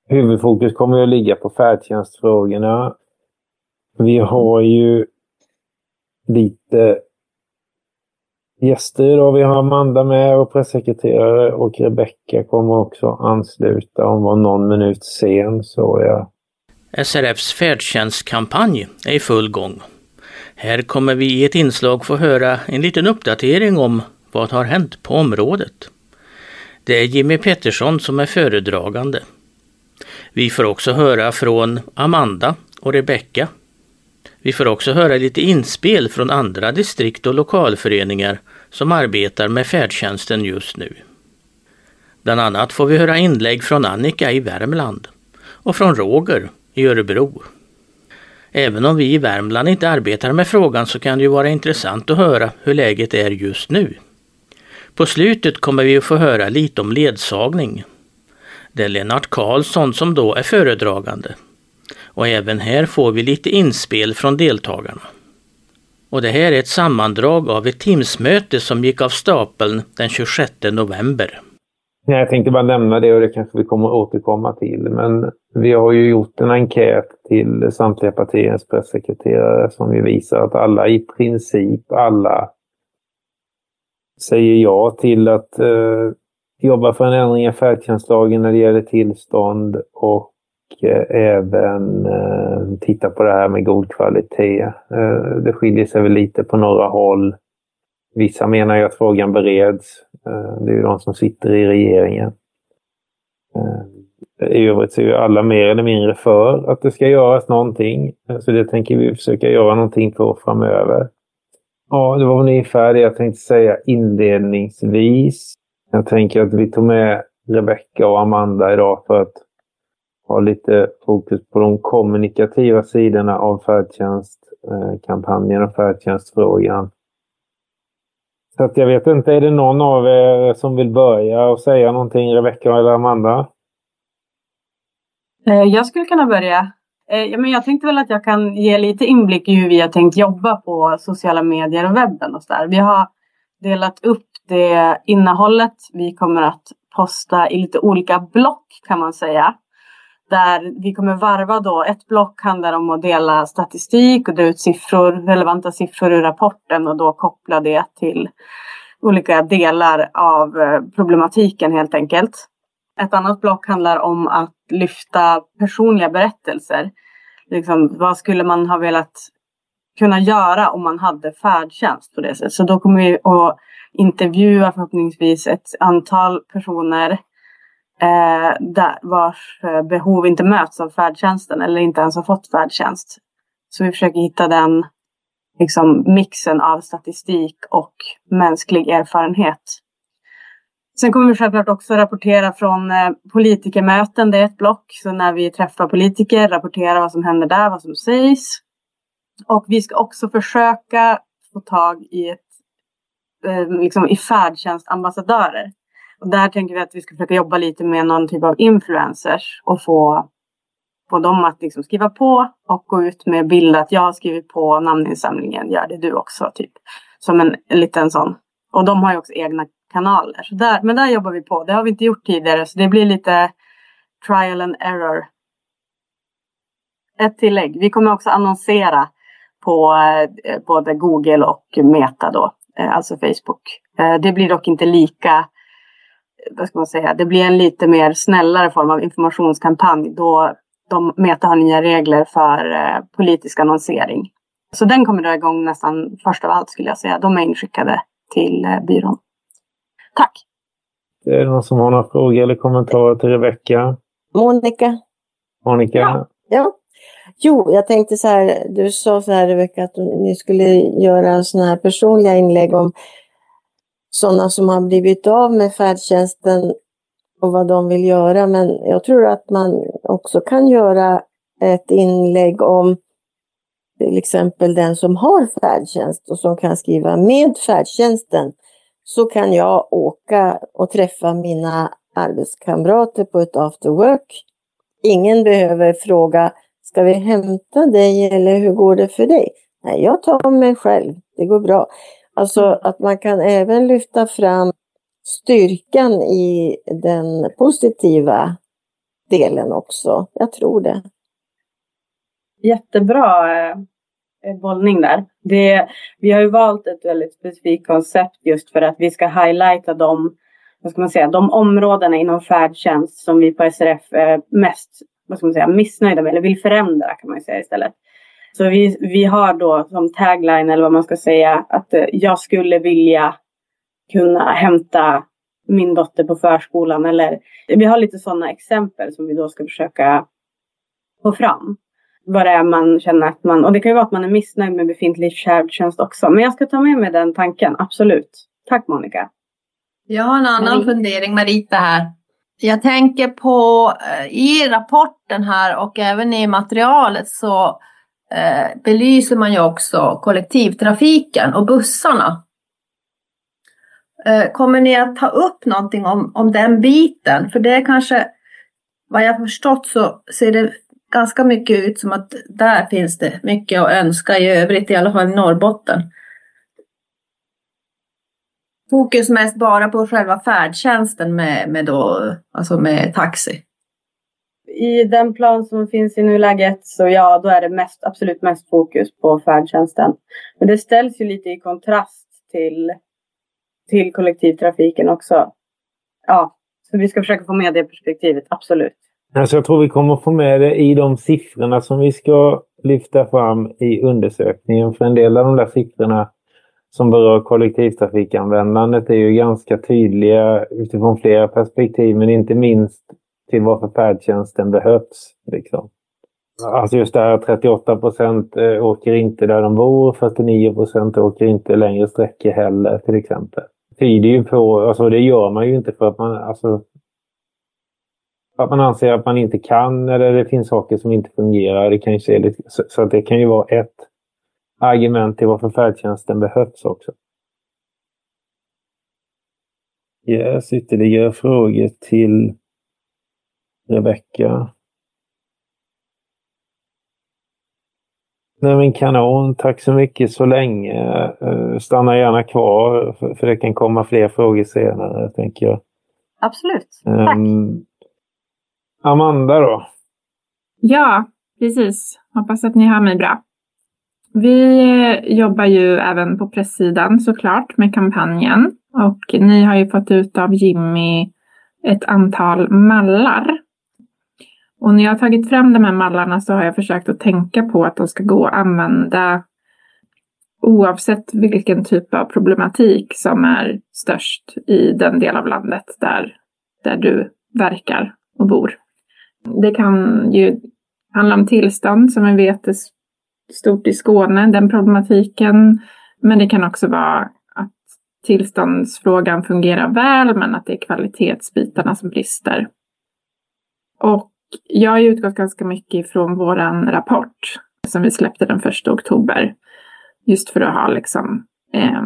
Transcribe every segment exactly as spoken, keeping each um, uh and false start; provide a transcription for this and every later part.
huvudfokus kommer ju att ligga på färdtjänstfrågorna. Vi har ju lite gäster idag. Vi har Amanda med och pressekreterare, och Rebecka kommer också ansluta. Om var någon minut sen, så jag. S R F:s färdtjänstkampanj är i full gång. Här kommer vi i ett inslag få höra en liten uppdatering om vad har hänt på området. Det är Jimmy Pettersson som är föredragande. Vi får också höra från Amanda och Rebecka. Vi får också höra lite inspel från andra distrikt och lokalföreningar som arbetar med färdtjänsten just nu. Bland annat får vi höra inlägg från Annika i Värmland och från Roger i Örebro. Även om vi i Värmland inte arbetar med frågan så kan det ju vara intressant att höra hur läget är just nu. På slutet kommer vi att få höra lite om ledsagning. Det är Lennart Karlsson som då är föredragande. Och även här får vi lite inspel från deltagarna. Och det här är ett sammandrag av ett Teamsmöte som gick av stapeln den tjugosjätte november. Ja, jag tänkte bara nämna det, och det kanske vi kommer att återkomma till. Men vi har ju gjort en enkät till samtliga partiers pressekreterare som ju visar att alla, i princip alla, säger ja till att eh, jobba för en ändring av färdtjänstlagen när det gäller tillstånd, och eh, även eh, titta på det här med god kvalitet. Eh, det skiljer sig väl lite på några håll. Vissa menar ju att frågan bereds. Eh, det är ju de som sitter i regeringen. Eh, I övrigt så är ju alla mer eller mindre för att det ska göras någonting. Eh, så det tänker vi försöka göra någonting på framöver. Ja, det var ungefär det jag tänkte säga inledningsvis. Jag tänker att vi tog med Rebecka och Amanda idag för att ha lite fokus på de kommunikativa sidorna av färdtjänstkampanjen och färdtjänstfrågan. Så att jag vet inte, är det någon av er som vill börja och säga någonting, Rebecka eller Amanda? Jag skulle kunna börja. Jag tänkte väl att jag kan ge lite inblick i hur vi har tänkt jobba på sociala medier och webben och så där. Vi har delat upp det innehållet. Vi kommer att posta i lite olika block, kan man säga. Där vi kommer varva då. Ett block handlar om att dela statistik och dra ut siffror, relevanta siffror ur rapporten, och då koppla det till olika delar av problematiken helt enkelt. Ett annat block handlar om att lyfta personliga berättelser. Liksom, vad skulle man ha velat kunna göra om man hade färdtjänst på det sättet? Så då kommer vi att intervjua förhoppningsvis ett antal personer eh, där, vars behov inte möts av färdtjänsten eller inte ens har fått färdtjänst. Så vi försöker hitta den liksom, mixen av statistik och mänsklig erfarenhet. Sen kommer vi självklart också rapportera från eh, politikermöten. Det är ett block. Så när vi träffar politiker, rapportera vad som händer där, vad som sägs. Och vi ska också försöka få tag i, ett, eh, liksom i färdtjänstambassadörer. Och där tänker vi att vi ska försöka jobba lite med någon typ av influencers. Och få, få dem att liksom skriva på och gå ut med bild att jag har skrivit på namninsamlingen. Gör det du också, typ. Som en, en liten sån. Och de har ju också egna kanaler. Så där, men där jobbar vi på. Det har vi inte gjort tidigare. Så det blir lite trial and error. Ett tillägg. Vi kommer också annonsera på eh, både Google och Meta då. Eh, alltså Facebook. Eh, det blir dock inte lika. Vad ska man säga? Det blir en lite mer snällare form av informationskampanj. Då de, Meta har nya regler för eh, politisk annonsering. Så den kommer dra igång nästan först av allt, skulle jag säga. De är inskickade till eh, byrån. Tack. Är det någon som har några frågor eller kommentarer till Rebecka? Monica. Monica? Ja. ja. Jo, jag tänkte så här. Du sa så här, Rebecka, att ni skulle göra såna här personliga inlägg om sådana som har blivit av med färdtjänsten och vad de vill göra. Men jag tror att man också kan göra ett inlägg om till exempel den som har färdtjänst och som kan skriva med färdtjänsten. Så kan jag åka och träffa mina arbetskamrater på ett after work. Ingen behöver fråga, ska vi hämta dig eller hur går det för dig? Nej, jag tar mig själv, det går bra. Alltså att man kan även lyfta fram styrkan i den positiva delen också. Jag tror det. Jättebra eh, bollning där. Det, vi har ju valt ett väldigt specifikt koncept just för att vi ska highlighta de, vad ska man säga, de områdena inom färdtjänst som vi på S R F är mest, vad ska man säga, missnöjda med eller vill förändra, kan man säga istället. Så vi, vi har då som tagline, eller vad man ska säga, att eh, jag skulle vilja kunna hämta min dotter på förskolan, eller vi har lite sådana exempel som vi då ska försöka få fram. Vad det är man känner att man, och det kan ju vara att man är missnöjd med befintlig färdtjänst också. Men jag ska ta med mig den tanken, absolut. Tack Monica. Jag har en annan Marita. fundering, Marita här. Jag tänker på i rapporten här och även i materialet så eh, belyser man ju också kollektivtrafiken och bussarna. Eh, kommer ni att ta upp någonting om, om den biten? För det är kanske, vad jag förstått så ser det ganska mycket ut som att där finns det mycket att önska i övrigt, i alla fall i Norrbotten. Fokus mest bara på själva färdtjänsten med, med, då, alltså med taxi. I den plan som finns i nuläget så ja, då är det mest, absolut mest fokus på färdtjänsten. Men det ställs ju lite i kontrast till, till kollektivtrafiken också. Ja, så vi ska försöka få med det perspektivet, absolut. Alltså jag tror vi kommer få med det i de siffrorna som vi ska lyfta fram i undersökningen. För en del av de där siffrorna som berör kollektivtrafikanvändandet är ju ganska tydliga utifrån flera perspektiv, men inte minst till varför färdtjänsten behövs. Liksom. Alltså just det här trettioåtta procent åker inte där de bor, fyrtionio procent åker inte längre sträckor heller till exempel. Det tyder ju på, alltså det gör man ju inte för att man, alltså, att man anser att man inte kan eller det finns saker som inte fungerar. Det kan ju se lite, så, så det kan ju vara ett argument till varför färdtjänsten behövs också. Yes, ytterligare frågor till Rebecka. Nej men kanon, tack så mycket så länge. Stanna gärna kvar för det kan komma fler frågor senare, tänker jag. Absolut, tack. Um, Amanda då? Ja, precis. Hoppas att ni hör mig bra. Vi jobbar ju även på presssidan såklart med kampanjen. Och ni har ju fått ut av Jimmy ett antal mallar. Och när jag har tagit fram de här mallarna så har jag försökt att tänka på att de ska gå att använda oavsett vilken typ av problematik som är störst i den del av landet där, där du verkar och bor. Det kan ju handla om tillstånd som vi vet är stort i Skåne, den problematiken. Men det kan också vara att tillståndsfrågan fungerar väl men att det är kvalitetsbitarna som brister. Och jag har utgått ganska mycket från våran rapport som vi släppte den första oktober. Just för att ha liksom eh,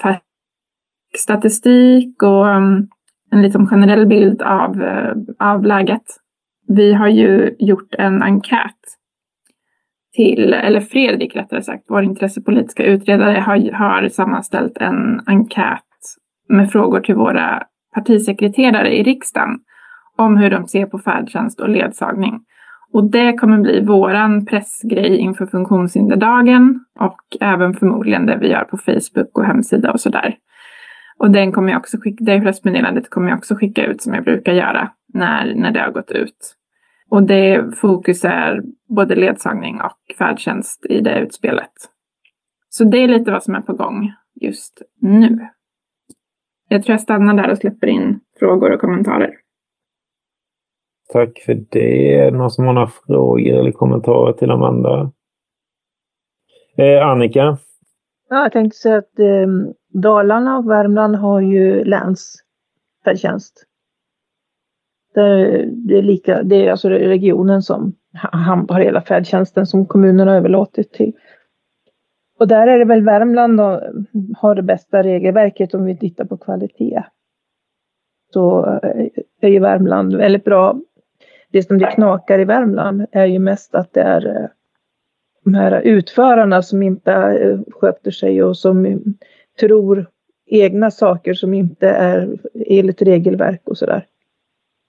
statistik och um, en liten generell bild av, uh, av läget. Vi har ju gjort en enkät till, eller Fredrik rättare sagt, vår intressepolitiska utredare har, har sammanställt en enkät med frågor till våra partisekreterare i riksdagen om hur de ser på färdtjänst och ledsagning. Och det kommer bli våran pressgrej inför funktionshinderdagen och även förmodligen det vi gör på Facebook och hemsida och sådär. Och den kommer jag också skicka, det pressmeddelandet kommer jag också skicka ut som jag brukar göra när, när det har gått ut. Och det fokus är både ledsagning och färdtjänst i det utspelet. Så det är lite vad som är på gång just nu. Jag tror jag stannar där och släpper in frågor och kommentarer. Tack för det. Någon som har några frågor eller kommentarer till Amanda? Eh, Annika? Ja, jag tänkte säga att eh, Dalarna och Värmland har ju länsfärdtjänst. Där det är lika, det är alltså regionen som har hela färdtjänsten som kommunerna har överlåtit till. Och där är det väl Värmland och har det bästa regelverket om vi tittar på kvalitet. Så är ju Värmland väldigt bra. Det som det knakar i Värmland är ju mest att det är de här utförarna som inte sköter sig och som tror egna saker som inte är enligt regelverk och sådär.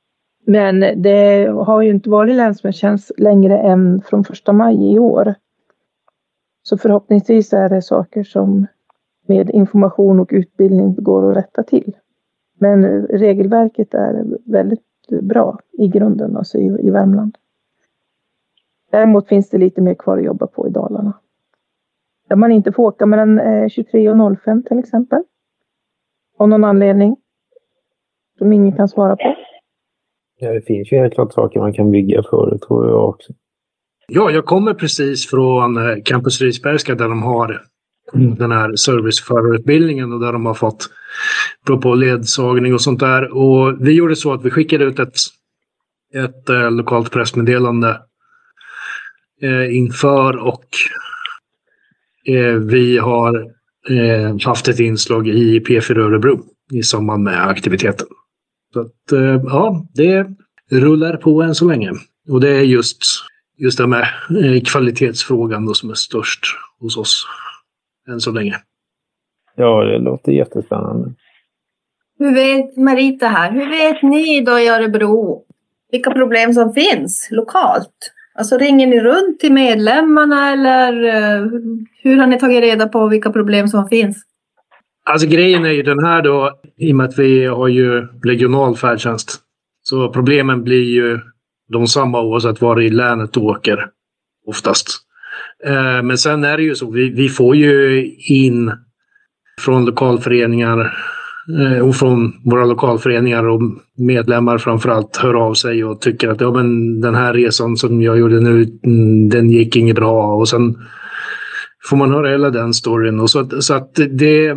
Men det har ju inte varit länsfärdtjänst längre än från första maj i år. Så förhoppningsvis är det saker som med information och utbildning går att rätta till. Men regelverket är väldigt bra i grunden, alltså i, i Värmland. Däremot finns det lite mer kvar att jobba på i Dalarna. Där man inte får åka mellan tjugotre och noll fem till exempel. Av någon anledning. Som ingen kan svara på. Ja, det finns ju helt klart saker man kan bygga för, det tror jag också. Ja, jag kommer precis från Campus Risbergska där de har den här serviceförarutbildningen och där de har fått på ledsagning och sånt där. Och vi gjorde så att vi skickade ut ett, ett eh, lokalt pressmeddelande eh, inför och eh, vi har eh, haft ett inslag i P fyra Örebro i samband med aktiviteten. Så att eh, ja, det rullar på än så länge. Och det är just, just det med eh, kvalitetsfrågan då som är störst hos oss än så länge. Ja, det låter jättespännande. Hur vet Marita här, hur vet ni då i Örebro vilka problem som finns lokalt? Alltså ringer ni runt till medlemmarna eller uh, hur har ni tagit reda på vilka problem som finns? Alltså grejen är ju den här då, i och med att vi har ju regional färdtjänst. Så problemen blir ju de samma oavsett var i länet du åker oftast. Uh, men sen är det ju så, vi, vi får ju in från lokalföreningar och från våra lokalföreningar och medlemmar framförallt hör av sig och tycker att ja, men den här resan som jag gjorde nu, den gick inget bra, och sen får man höra hela den storyn. Och så, så att det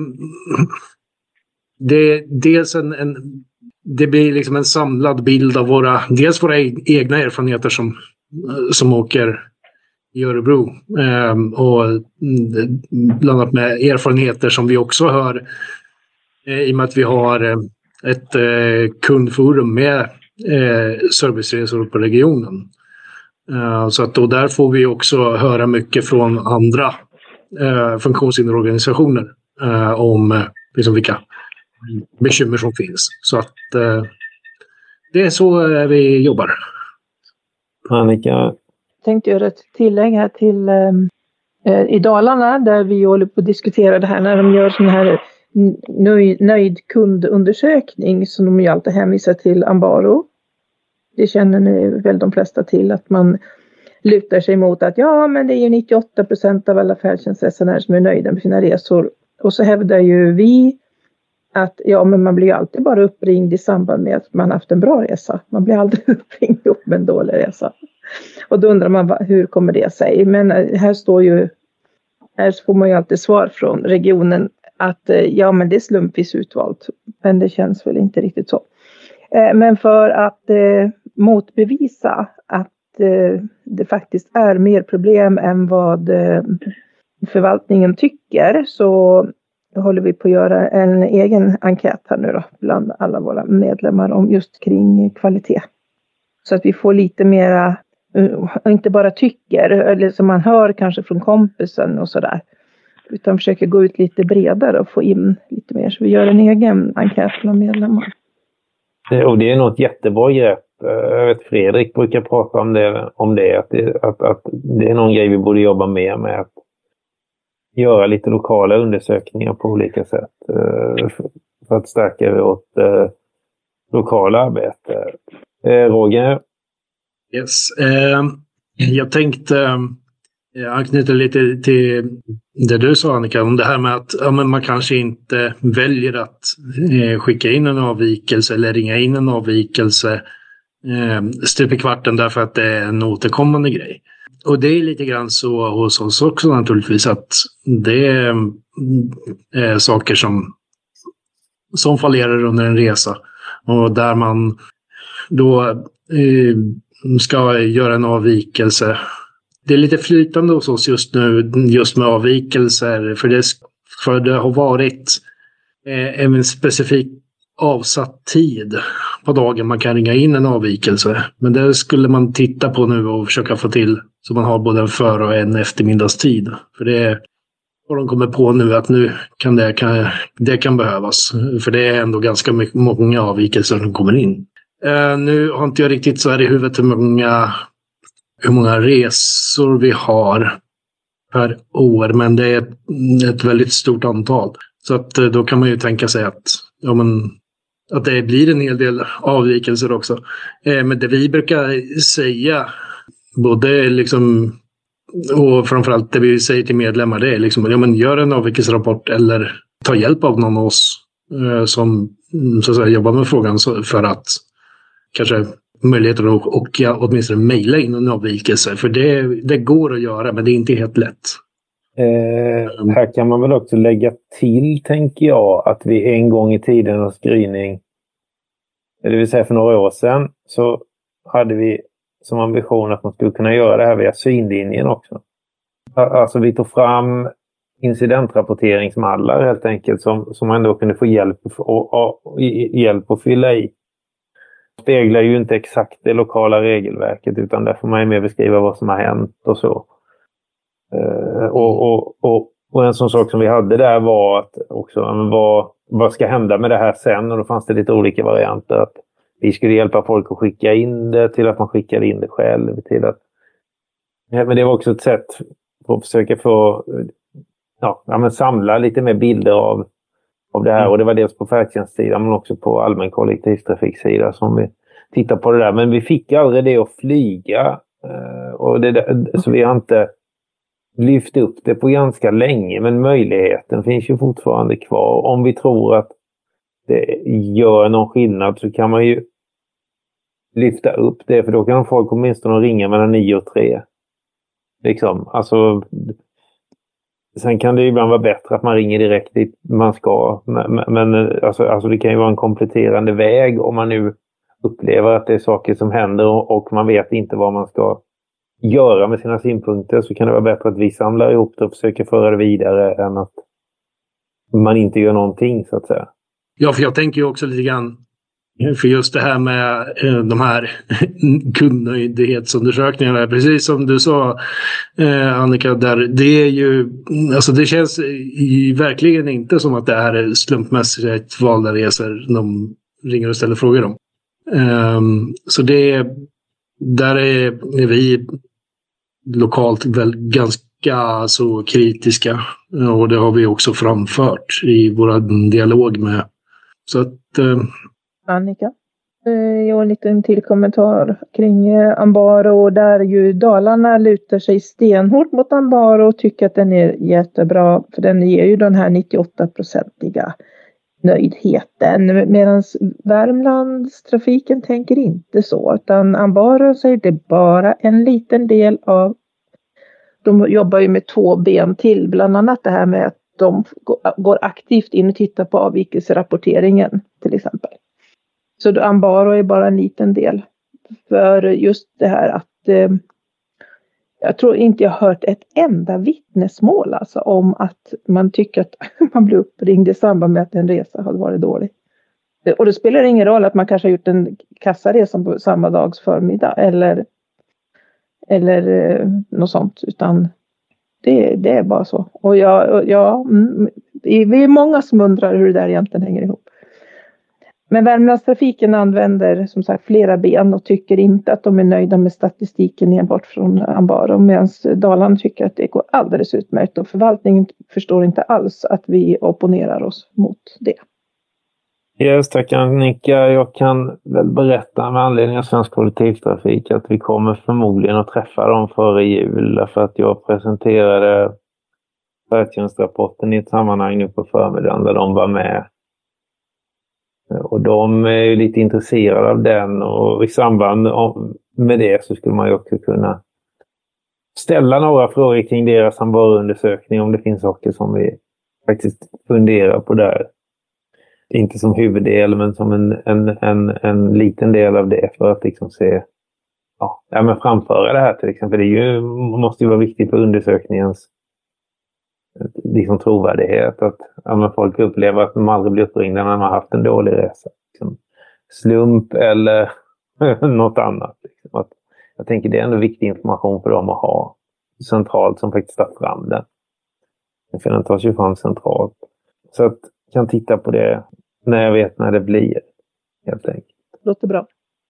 det dels en, en det blir liksom en samlad bild av våra, dels våra egna erfarenheter som, som åker i Örebro och bland annat med erfarenheter som vi också hör i och med att vi har ett eh, kundforum med eh, serviceresor på regionen. Uh, så att då där får vi också höra mycket från andra uh, funktionshinderorganisationer uh, om uh, liksom vilka bekymmer som finns. Så att uh, det är så uh, vi jobbar. Annika? Jag tänkte göra ett tillägg här till um, uh, i Dalarna där vi håller på att diskutera det här när de gör sån här Nöjd, nöjd kundundersökning som de ju alltid hänvisar till Ambaro. Det känner ni väl de flesta till, att man lutar sig mot att ja, men det är ju nittioåtta procent av alla färdtjänstresenärer som är nöjda med sina resor. Och så hävdar ju vi att ja, men man blir ju alltid bara uppringd i samband med att man haft en bra resa. Man blir aldrig uppringd upp med en dålig resa. Och då undrar man hur kommer det sig? Men här står ju, här får man ju alltid svar från regionen att ja, men det är slumpvis utvalt. Men det känns väl inte riktigt så. Men för att eh, motbevisa att eh, det faktiskt är mer problem än vad eh, förvaltningen tycker, så håller vi på att göra en egen enkät här nu då bland alla våra medlemmar om just kring kvalitet. Så att vi får lite mera, och inte bara tycker, eller som man hör kanske från kompisen och sådär. Utan försöker gå ut lite bredare och få in lite mer. Så vi gör en egen enkät bland medlemmar. Och det är något jättebra grepp. Jag vet, Fredrik brukar prata om det, om det, att det, att, att det är någon grej vi borde jobba mer med. Att göra lite lokala undersökningar på olika sätt. För att stärka vårt lokala arbete. Roger? Yes. Eh, jag tänkte anknyta lite till det du sa, Annika, om det här med att ja, men man kanske inte väljer att eh, skicka in en avvikelse eller ringa in en avvikelse eh, stup i kvarten därför att det är en återkommande grej. Och det är lite grann så hos oss också naturligtvis, att det är eh, saker som, som fallerar under en resa och där man då eh, ska göra en avvikelse. Det är lite flytande hos oss just nu, just med avvikelser, för det, för det har varit eh, en specifik avsatt tid på dagen man kan ringa in en avvikelse. Men det skulle man titta på nu och försöka få till så man har både en för- och en eftermiddagstid. För det är vad de kommer på nu, att nu kan det, kan, det kan behövas. För det är ändå ganska mycket, många avvikelser som kommer in. Uh, nu har inte jag riktigt så här i huvudet hur många, hur många resor vi har per år, men det är ett, ett väldigt stort antal. Så att uh, då kan man ju tänka sig att, ja, men, att det blir en hel del avvikelser också. Uh, men det vi brukar säga, både liksom, och framförallt det vi säger till medlemmar, det är liksom, ja, men gör en avvikelserapport eller ta hjälp av någon av oss uh, som så att säga, jobbar med frågan så, för att kanske möjligheter att och, ja, åtminstone mejla in en avvikelse. För det, det går att göra, men det är inte helt lätt. Eh, här kan man väl också lägga till, tänker jag, att vi en gång i tiden av screening, det vill säga för några år sedan, så hade vi som ambition att man skulle kunna göra det här via synlinjen också. Alltså vi tog fram incidentrapporteringsmallar helt enkelt som, som man ändå kunde få hjälp, och, och, och, hjälp att fylla i. Speglar ju inte exakt det lokala regelverket, utan där får man ju mer beskriva vad som har hänt och så. Uh, och, och, och, och en sån sak som vi hade där var att också, vad, vad ska hända med det här sen? Och då fanns det lite olika varianter. Att vi skulle hjälpa folk att skicka in det, till att man skickade in det själv. Till att, ja, men det var också ett sätt att försöka få, ja, ja, men samla lite mer bilder av av det här, och det var dels på färdtjänstsidan men också på allmän kollektivtrafiksida som vi tittar på det där. Men vi fick aldrig det att flyga, och det där, så vi har inte lyft upp det på ganska länge, men möjligheten finns ju fortfarande kvar. Om vi tror att det gör någon skillnad så kan man ju lyfta upp det, för då kan folk åtminstone ringa mellan nio och tre. Liksom, alltså. Sen kan det ibland vara bättre att man ringer direkt dit man ska. Men, men alltså, alltså det kan ju vara en kompletterande väg om man nu upplever att det är saker som händer och, och man vet inte vad man ska göra med sina synpunkter, så kan det vara bättre att vi samlar ihop det och försöker föra det vidare än att man inte gör någonting, så att säga. Ja, för jag tänker ju också lite grann, för just det här med eh, de här kundnöjdhetsundersökningarna, precis som du sa, eh, Annika, där det är ju, alltså det känns i, verkligen inte som att det här är slumpmässigt valda resor de ringer och ställer frågor om. Um, så det, där är, är vi lokalt väl ganska så kritiska, och det har vi också framfört i vår dialog med. Så att eh, Annika? Jag har en liten till kommentar kring Ambaro, där ju Dalarna lutar sig stenhårt mot Ambaro och tycker att den är jättebra, för den ger ju den här nittioåtta-procentiga nöjdheten, medan Värmlandstrafiken tänker inte så, utan Ambaro säger det är bara en liten del av, de jobbar ju med två ben till, bland annat det här med att de går aktivt in och tittar på avvikelserapporteringen till exempel. Så Ambaro är bara en liten del. För just det här att eh, jag tror inte jag har hört ett enda vittnesmål alltså, om att man tycker att man blir uppringd i samband med att en resa har varit dålig. Och det spelar ingen roll att man kanske har gjort en kassaresa på samma dags förmiddag eller, eller eh, något sånt, utan det, det är bara så. Och jag, jag, mm, vi är många som undrar hur det där egentligen hänger ihop. Men Värmlandstrafiken använder som sagt flera ben och tycker inte att de är nöjda med statistiken enbart från Ambaro, medan Dalarna tycker att det går alldeles utmärkt, och förvaltningen förstår inte alls att vi opponerar oss mot det. Yes, tack Annika. Jag kan väl berätta med anledning av Svensk kollektivtrafik att vi kommer förmodligen att träffa dem före jul, för att jag presenterade färdtjänstrapporten i ett sammanhang nu på förmiddagen där de var med. Och de är ju lite intresserade av den, och i samband med det så skulle man ju också kunna ställa några frågor kring deras Ambaro-undersökning, om det finns saker som vi faktiskt funderar på där. Inte som huvuddel, men som en, en, en, en liten del av det, för att liksom se, ja, ja men framföra det här till exempel. Det är ju, måste ju vara viktigt för undersökningens liksom trovärdighet, att ja, men folk upplever att de aldrig blir uppringda när de har haft en dålig resa. Liksom slump eller något annat. Liksom. Att, jag tänker det är ändå viktig information för dem att ha centralt, som faktiskt tar fram den. För den tas ju fram centralt. Så att jag kan titta på det när jag vet när det blir, helt enkelt. Låter bra.